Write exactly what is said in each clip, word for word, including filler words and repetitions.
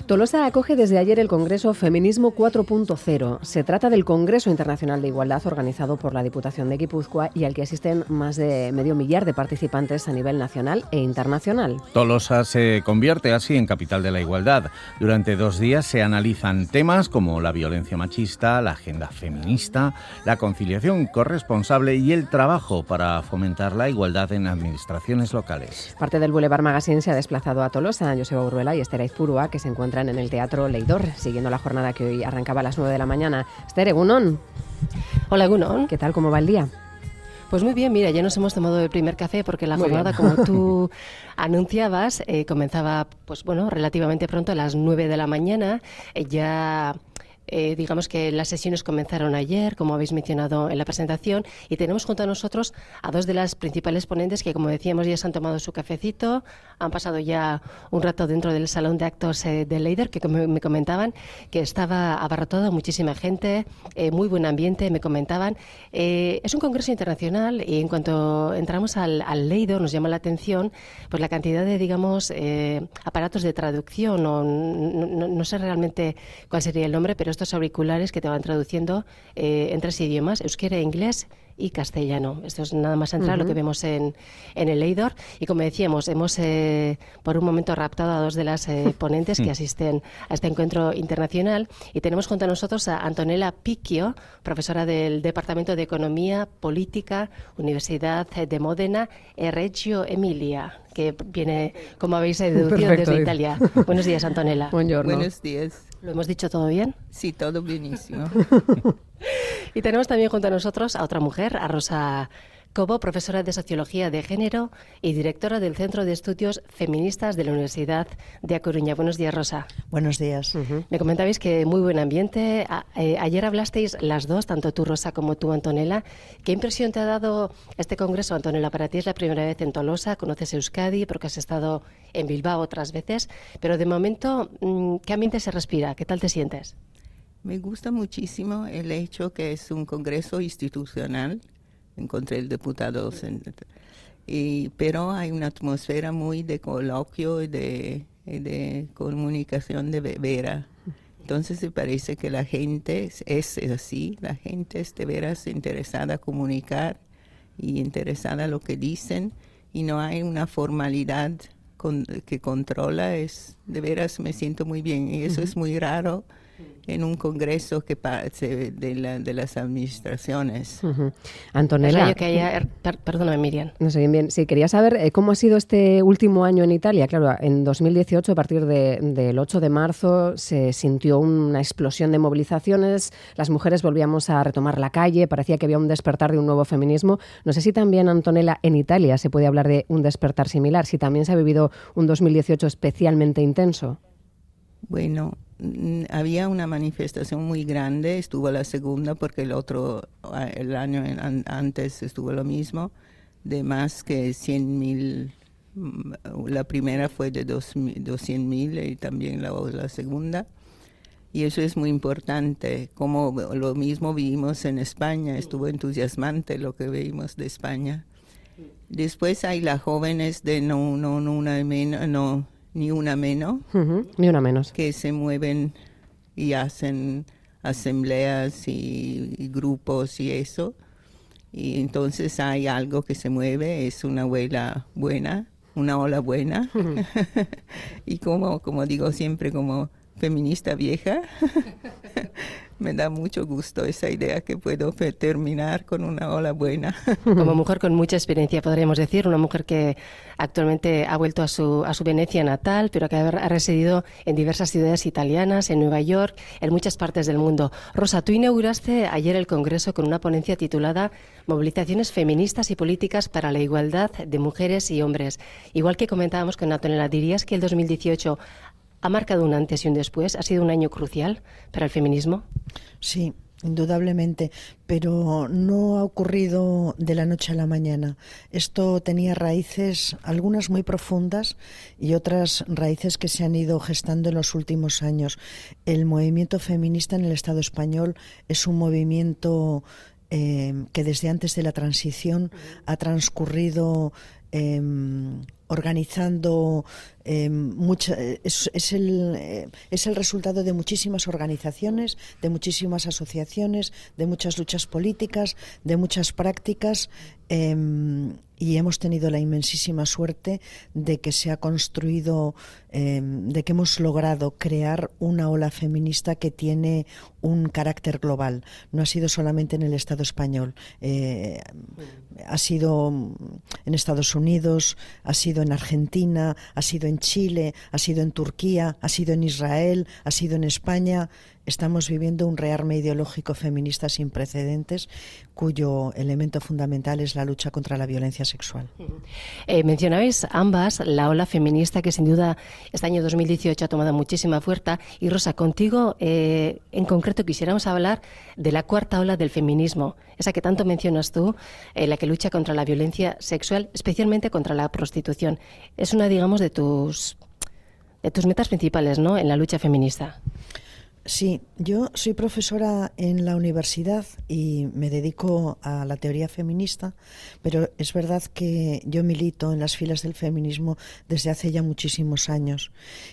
Tolosa acoge desde ayer el Congreso Feminismo cuatro punto cero. Se trata del Congreso Internacional de Igualdad organizado por la Diputación de Guipúzcoa y al que asisten más de medio millar de participantes a nivel nacional e internacional. Tolosa se convierte así en capital de la igualdad. Durante dos días se analizan temas como la violencia machista, la agenda feminista, la conciliación corresponsable y el trabajo para fomentar la igualdad en administraciones locales. Parte del Boulevard Magazine se ha desplazado a Tolosa. Joseba Uruela y Esther Aizpurua, que se encuentran en el Teatro Leidor, siguiendo la jornada que hoy arrancaba a las nueve de la mañana. Esther, Egunon. Hola, Egunon. ¿Qué tal? ¿Cómo va el día? Pues muy bien, mira, ya nos hemos tomado el primer café porque la muy jornada, bien. como tú anunciabas, eh, comenzaba, pues bueno, relativamente pronto, a las nueve de la mañana. Eh, ya... Eh, digamos que las sesiones comenzaron ayer, como habéis mencionado en la presentación, y tenemos junto a nosotros a dos de las principales ponentes que, como decíamos, ya se han tomado su cafecito, han pasado ya un rato dentro del salón de actos eh, de Leidor, que como me comentaban que estaba abarrotado, muchísima gente, eh, muy buen ambiente, me comentaban. Eh, es un congreso internacional y en cuanto entramos al, al Leidor nos llama la atención pues la cantidad de, digamos, eh, aparatos de traducción, o no, no, no sé realmente cuál sería el nombre, pero estos auriculares que te van traduciendo eh, en tres idiomas, euskera, inglés y castellano. Esto es nada más entrar uh-huh. lo que vemos en, en el Leidor. Y como decíamos, hemos eh, por un momento raptado a dos de las eh, ponentes que asisten a este encuentro internacional. Y tenemos junto a nosotros a Antonella Picchio, profesora del Departamento de Economía Política, Universidad de Módena e Reggio Emilia, que viene, como habéis deducido, Perfecto, desde Italia. Buenos días, Antonella. Buongiorno. Buenos días. ¿Lo hemos dicho todo bien? Sí, todo bienísimo. Y tenemos también junto a nosotros a otra mujer, a Rosa Cobo, profesora de Sociología de Género y directora del Centro de Estudios Feministas de la Universidad de A Coruña. Buenos días, Rosa. Buenos días. Uh-huh. Me comentabais que muy buen ambiente. A, eh, ayer hablasteis las dos, tanto tú, Rosa, como tú, Antonella. ¿Qué impresión te ha dado este congreso, Antonella? Para ti es la primera vez en Tolosa, conoces Euskadi porque has estado en Bilbao otras veces, pero de momento, ¿qué ambiente se respira? ¿Qué tal te sientes? Me gusta muchísimo el hecho que es un congreso institucional. Encontré el diputado, y, pero hay una atmósfera muy de coloquio y de, de comunicación de vera. Entonces me parece que la gente es, es así, la gente es de veras interesada a comunicar y interesada a lo que dicen, y no hay una formalidad con, que controla. Es de veras, me siento muy bien, y eso uh-huh. es muy raro en un congreso que parte de, la, de las administraciones. Uh-huh. Antonella. Que haya, per, perdóname, Miriam. No sé bien, bien. Sí, quería saber eh, cómo ha sido este último año en Italia. Claro, en dos mil dieciocho, a partir de, del ocho de marzo, se sintió una explosión de movilizaciones. Las mujeres volvíamos a retomar la calle. Parecía que había un despertar de un nuevo feminismo. No sé si también, Antonella, en Italia se puede hablar de un despertar similar, si también se ha vivido un dos mil dieciocho especialmente intenso. Bueno, había una manifestación muy grande, estuvo la segunda porque el otro, el año antes estuvo lo mismo, de más que cien mil, la primera fue de doscientos mil y también la, la segunda, y eso es muy importante, como lo mismo vivimos en España, estuvo entusiasmante lo que vimos de España. Después hay las jóvenes de no, no, no, una menos, no, ni una menos, uh-huh, ni una menos, que se mueven y hacen asambleas y, y grupos y eso, y entonces hay algo que se mueve, es una ola buena, una ola buena, uh-huh. Y como, como digo siempre, como feminista vieja, me da mucho gusto esa idea que puedo terminar con una ola buena. Como mujer con mucha experiencia, podríamos decir, una mujer que actualmente ha vuelto a su, a su Venecia natal, pero que ha, ha residido en diversas ciudades italianas, en Nueva York, en muchas partes del mundo. Rosa, tú inauguraste ayer el Congreso con una ponencia titulada Movilizaciones feministas y políticas para la igualdad de mujeres y hombres. Igual que comentábamos con Antonella, ¿dirías que el dos mil dieciocho ha marcado un antes y un después? ¿Ha sido un año crucial para el feminismo? Sí, indudablemente, pero no ha ocurrido de la noche a la mañana. Esto tenía raíces, algunas muy profundas y otras raíces que se han ido gestando en los últimos años. El movimiento feminista en el Estado español es un movimiento eh, que desde antes de la transición ha transcurrido eh, organizando eh, mucha, es, es, el, eh, es el resultado de muchísimas organizaciones, de muchísimas asociaciones, de muchas luchas políticas, de muchas prácticas, eh, y hemos tenido la inmensísima suerte de que se ha construido, eh, de que hemos logrado crear una ola feminista que tiene un carácter global. No ha sido solamente en el Estado español, eh, ha sido en Estados Unidos, ha sido en Argentina, ha sido en Chile, ha sido en Turquía, ha sido en Israel, ha sido en España. Estamos viviendo un rearme ideológico feminista sin precedentes, cuyo elemento fundamental es la lucha contra la violencia sexual. Eh, mencionabais ambas la ola feminista que sin duda este año dos mil dieciocho ha tomado muchísima fuerza. Y Rosa, contigo eh, en concreto quisiéramos hablar de la cuarta ola del feminismo, esa que tanto mencionas tú, eh, la que lucha contra la violencia sexual, especialmente contra la prostitución. Es una, digamos, de tus, de tus metas principales, ¿no?, en la lucha feminista. Sí, yo soy profesora en la universidad y me dedico a la teoría feminista, pero es verdad que yo milito en las filas del feminismo desde hace ya muchísimos años.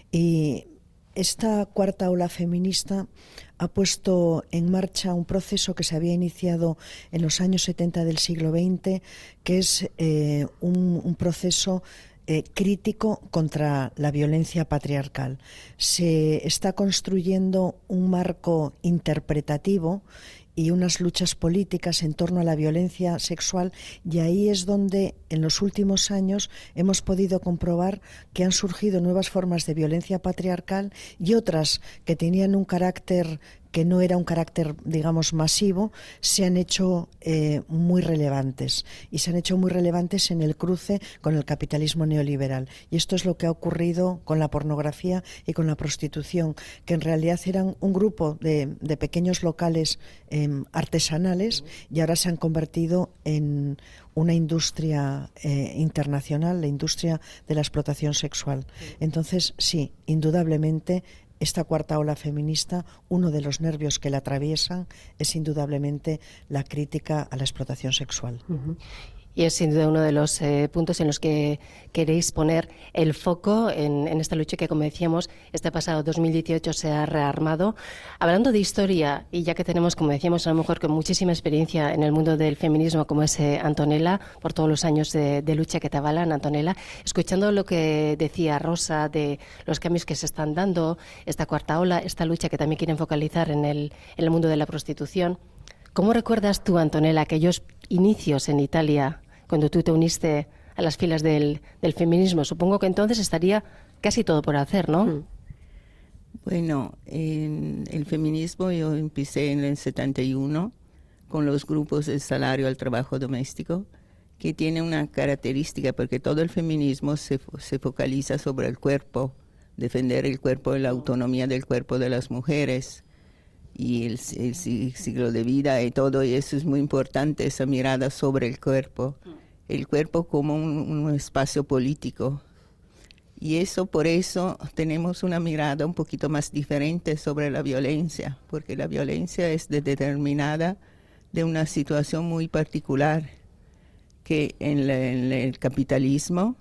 Y esta cuarta ola feminista ha puesto en marcha un proceso que se había iniciado en los años setenta del siglo veinte, que es eh, un, un proceso Eh, crítico contra la violencia patriarcal. Se está construyendo un marco interpretativo y unas luchas políticas en torno a la violencia sexual, y ahí es donde en los últimos años hemos podido comprobar que han surgido nuevas formas de violencia patriarcal y otras que tenían un carácter que no era un carácter, digamos, masivo, se han hecho eh, muy relevantes. Y se han hecho muy relevantes en el cruce con el capitalismo neoliberal. Y esto es lo que ha ocurrido con la pornografía y con la prostitución, que en realidad eran un grupo de, de pequeños locales eh, artesanales, y ahora se han convertido en una industria eh, internacional, la industria de la explotación sexual. Entonces, sí, indudablemente, esta cuarta ola feminista, uno de los nervios que la atraviesan es indudablemente la crítica a la explotación sexual. Uh-huh. Y es sin duda uno de los eh, puntos en los que queréis poner el foco en, en esta lucha que, como decíamos, este pasado dos mil dieciocho se ha rearmado. Hablando de historia, y ya que tenemos, como decíamos, a una mujer con muchísima experiencia en el mundo del feminismo, como es eh, Antonella, por todos los años de, de lucha que te avalan, Antonella, escuchando lo que decía Rosa de los cambios que se están dando, esta cuarta ola, esta lucha que también quieren focalizar en el, en el mundo de la prostitución, ¿cómo recuerdas tú, Antonella, aquellos inicios en Italia cuando tú te uniste a las filas del, del feminismo? Supongo que entonces estaría casi todo por hacer, ¿no? Bueno, en el feminismo yo empecé en el setenta y uno con los grupos de salario al trabajo doméstico, que tiene una característica, porque todo el feminismo se, se focaliza sobre el cuerpo, defender el cuerpo y la autonomía del cuerpo de las mujeres, y el, el ciclo de vida y todo, y eso es muy importante, esa mirada sobre el cuerpo, el cuerpo como un, un espacio político. Y eso, por eso, tenemos una mirada un poquito más diferente sobre la violencia, porque la violencia es de determinada de una situación muy particular, que en, la, en el capitalismo,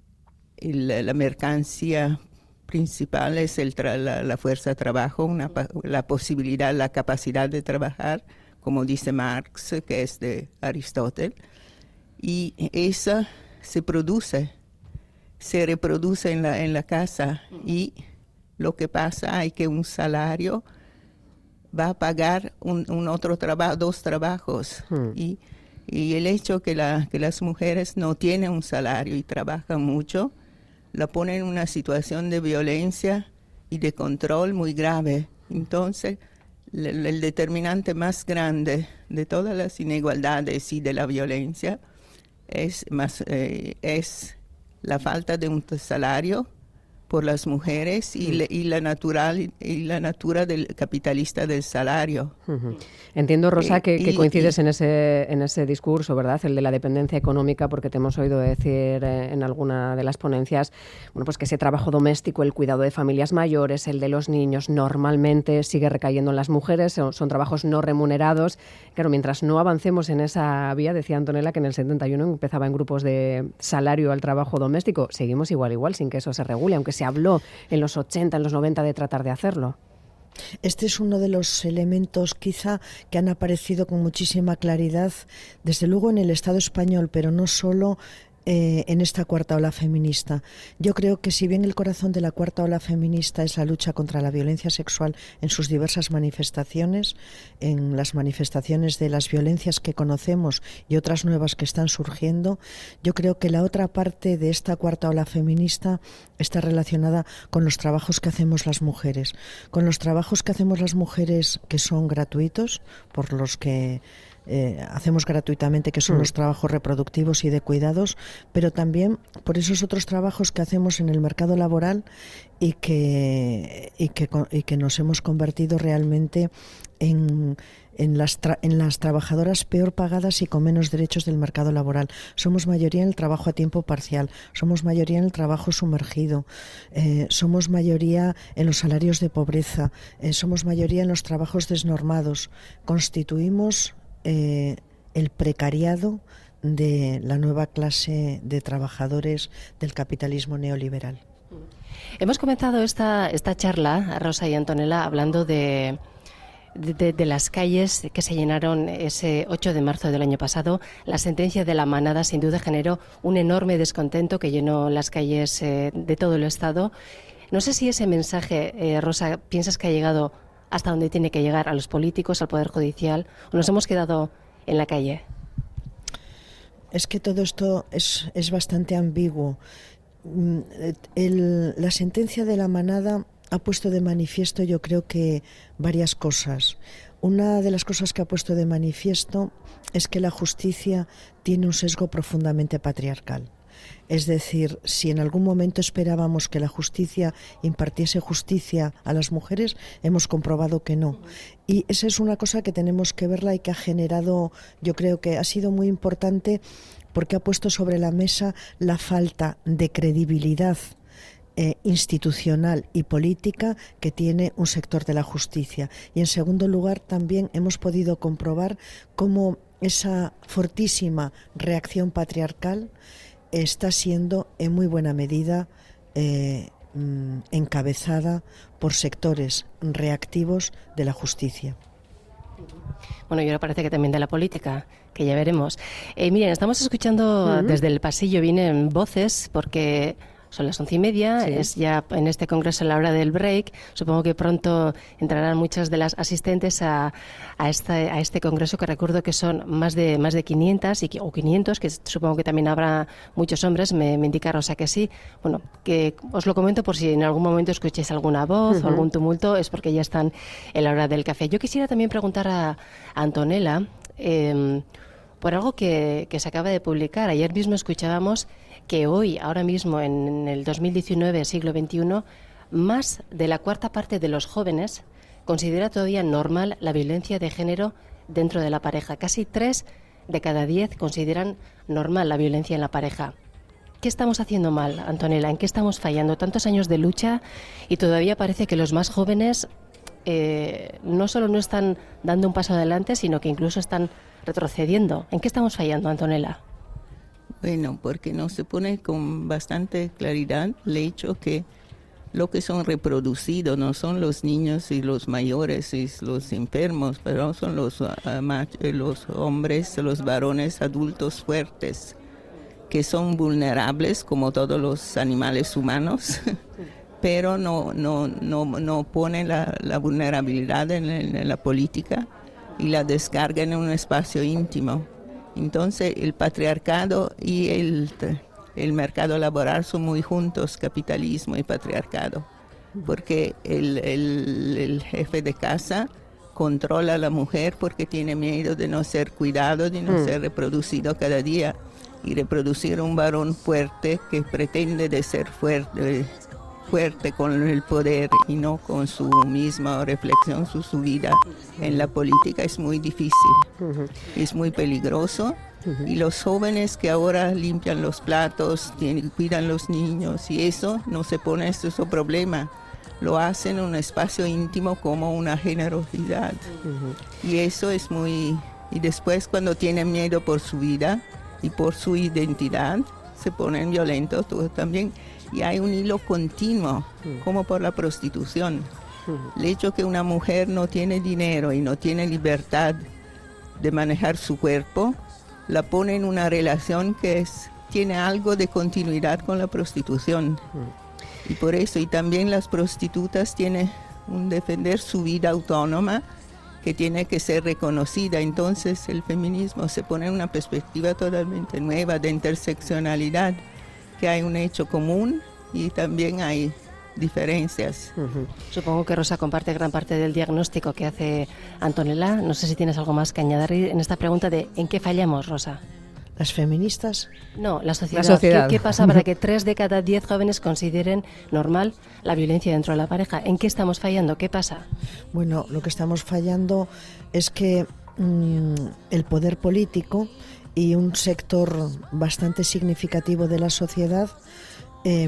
el, la mercancía principal es el tra la, la fuerza de trabajo, una, la posibilidad, la capacidad de trabajar, como dice Marx, que es de Aristóteles, y esa se produce, se reproduce en la, en la casa, y lo que pasa es que un salario va a pagar un, un otro trabajo, dos trabajos, hmm. y, y el hecho que, la, que las mujeres no tienen un salario y trabajan mucho, la pone en una situación de violencia y de control muy grave. Entonces, el, el determinante más grande de todas las inigualdades y de la violencia es, más, eh, es la falta de un salario, por las mujeres y, mm. le, y la natural y la natura del capitalista del salario. Uh-huh. Entiendo, Rosa, que, que y, coincides y, en ese en ese discurso, ¿verdad? El de la dependencia económica, porque te hemos oído decir eh, en alguna de las ponencias, bueno, pues que ese trabajo doméstico, el cuidado de familias mayores, el de los niños, normalmente sigue recayendo en las mujeres, son, son trabajos no remunerados. Claro, mientras no avancemos en esa vía, decía Antonella que en el setenta y uno empezaba en grupos de salario al trabajo doméstico, seguimos igual igual sin que eso se regule, aunque se habló en los ochenta, en los noventa de tratar de hacerlo. Este es uno de los elementos quizá que han aparecido con muchísima claridad, desde luego en el Estado español, pero no solo Eh, en esta cuarta ola feminista. Yo creo que si bien el corazón de la cuarta ola feminista es la lucha contra la violencia sexual en sus diversas manifestaciones, en las manifestaciones de las violencias que conocemos y otras nuevas que están surgiendo, yo creo que la otra parte de esta cuarta ola feminista está relacionada con los trabajos que hacemos las mujeres, con los trabajos que hacemos las mujeres que son gratuitos, por los que Eh, hacemos gratuitamente, que son mm. los trabajos reproductivos y de cuidados, pero también por esos otros trabajos que hacemos en el mercado laboral y que, y que, y que nos hemos convertido realmente en, en, las tra- en las trabajadoras peor pagadas y con menos derechos del mercado laboral. Somos mayoría en el trabajo a tiempo parcial, somos mayoría en el trabajo sumergido, eh, somos mayoría en los salarios de pobreza, eh, somos mayoría en los trabajos desnormados. Constituimos Eh, el precariado de la nueva clase de trabajadores del capitalismo neoliberal. Hemos comenzado esta, esta charla, Rosa y Antonella, hablando de, de, de las calles que se llenaron ese ocho de marzo del año pasado. La sentencia de la manada sin duda generó un enorme descontento que llenó las calles eh, de todo el Estado. No sé si ese mensaje, eh, Rosa, piensas que ha llegado hasta donde tiene que llegar, a los políticos, al Poder Judicial, o nos hemos quedado en la calle. Es que todo esto es, es bastante ambiguo. El, la sentencia de la manada ha puesto de manifiesto, yo creo que varias cosas. Una de las cosas que ha puesto de manifiesto es que la justicia tiene un sesgo profundamente patriarcal. Es decir, si en algún momento esperábamos que la justicia impartiese justicia a las mujeres, hemos comprobado que no. Y esa es una cosa que tenemos que verla y que ha generado, yo creo que ha sido muy importante porque ha puesto sobre la mesa la falta de credibilidad eh, institucional y política que tiene un sector de la justicia. Y en segundo lugar, también hemos podido comprobar cómo esa fortísima reacción patriarcal está siendo en muy buena medida eh, encabezada por sectores reactivos de la justicia. Bueno, y ahora parece que también de la política, que ya veremos. Eh, miren, estamos escuchando uh-huh. desde el pasillo, vienen voces porque son las once y media, sí. Es ya en este congreso la hora del break. Supongo que pronto entrarán muchas de las asistentes a, a, esta, a este congreso, que recuerdo que son más de más de quinientas y, o quinientos, que supongo que también habrá muchos hombres. Me, me indica Rosa que sí. Bueno, que os lo comento por si en algún momento escucháis alguna voz uh-huh. o algún tumulto, es porque ya están en la hora del café. Yo quisiera también preguntar a, a Antonella eh, por algo que, que se acaba de publicar. Ayer mismo escuchábamos que hoy, ahora mismo, en el dos mil diecinueve, siglo veintiuno, más de la cuarta parte de los jóvenes considera todavía normal la violencia de género dentro de la pareja. Casi tres de cada diez consideran normal la violencia en la pareja. ¿Qué estamos haciendo mal, Antonella? ¿En qué estamos fallando? Tantos años de lucha y todavía parece que los más jóvenes eh, no solo no están dando un paso adelante, sino que incluso están retrocediendo. ¿En qué estamos fallando, Antonella? Bueno, porque no se pone con bastante claridad el hecho que lo que son reproducidos no son los niños y los mayores y los enfermos, pero son los, uh, mach- los hombres, los varones adultos fuertes, que son vulnerables como todos los animales humanos, pero no, no, no, no ponen la, la vulnerabilidad en, en la política y la descargan en un espacio íntimo. Entonces el patriarcado y el, el mercado laboral son muy juntos, capitalismo y patriarcado, porque el, el, el jefe de casa controla a la mujer porque tiene miedo de no ser cuidado, de no mm. ser reproducido cada día, y reproducir un varón fuerte que pretende de ser fuerte fuerte con el poder y no con su misma reflexión, su, su vida en la política, es muy difícil, uh-huh. es muy peligroso. Uh-huh. Y los jóvenes que ahora limpian los platos, tienen, cuidan los niños y eso, no se pone este problema. Lo hacen en un espacio íntimo como una generosidad. Uh-huh. Y eso es muy... Y después cuando tienen miedo por su vida y por su identidad, se ponen violentos todos también. Y hay un hilo continuo, uh-huh. como por la prostitución. Uh-huh. El hecho que una mujer no tiene dinero y no tiene libertad de manejar su cuerpo, la pone en una relación que es, tiene algo de continuidad con la prostitución. Uh-huh. Y por eso, y también las prostitutas tienen un defender su vida autónoma que tiene que ser reconocida. Entonces el feminismo se pone en una perspectiva totalmente nueva de interseccionalidad, que hay un hecho común y también hay diferencias. Uh-huh. Supongo que Rosa comparte gran parte del diagnóstico que hace Antonella. No sé si tienes algo más que añadir en esta pregunta de ¿en qué fallamos, Rosa? ¿Las feministas? No, la sociedad. La sociedad. ¿Qué, ¿Qué pasa para que tres de cada diez jóvenes consideren normal la violencia dentro de la pareja? ¿En qué estamos fallando? ¿Qué pasa? Bueno, lo que estamos fallando es que mmm, el poder político y un sector bastante significativo de la sociedad eh,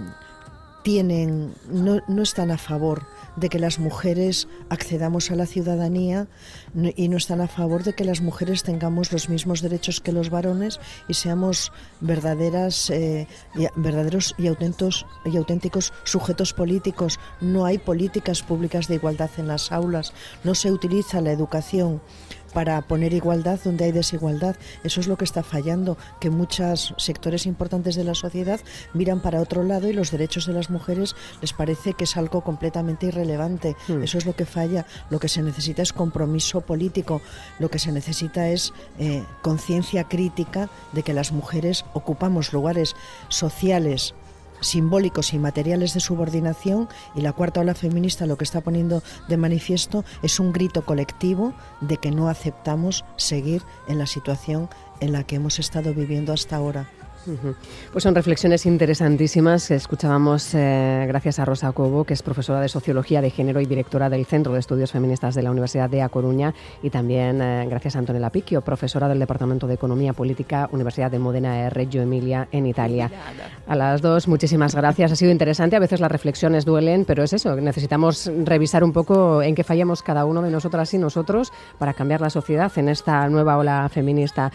tienen, no, no están a favor de que las mujeres accedamos a la ciudadanía no, y no están a favor de que las mujeres tengamos los mismos derechos que los varones y seamos verdaderas, eh, y, verdaderos y auténticos, y auténticos sujetos políticos. No hay políticas públicas de igualdad en las aulas, no se utiliza la educación para poner igualdad donde hay desigualdad. Eso es lo que está fallando, que muchos sectores importantes de la sociedad miran para otro lado y los derechos de las mujeres les parece que es algo completamente irrelevante. Mm. Eso es lo que falla. Lo que se necesita es compromiso político, lo que se necesita es eh, conciencia crítica de que las mujeres ocupamos lugares sociales, simbólicos y materiales de subordinación, y la cuarta ola feminista lo que está poniendo de manifiesto es un grito colectivo de que no aceptamos seguir en la situación en la que hemos estado viviendo hasta ahora. Uh-huh. Pues son reflexiones interesantísimas. Escuchábamos eh, gracias a Rosa Cobo, que es profesora de Sociología de Género y directora del Centro de Estudios Feministas de la Universidad de A Coruña, y también eh, gracias a Antonella Picchio, profesora del Departamento de Economía Política, Universidad de Modena e Reggio Emilia en Italia. A las dos, muchísimas gracias. Ha sido interesante. A veces las reflexiones duelen, pero es eso, necesitamos revisar un poco en qué fallamos cada uno de nosotras y nosotros para cambiar la sociedad en esta nueva ola feminista.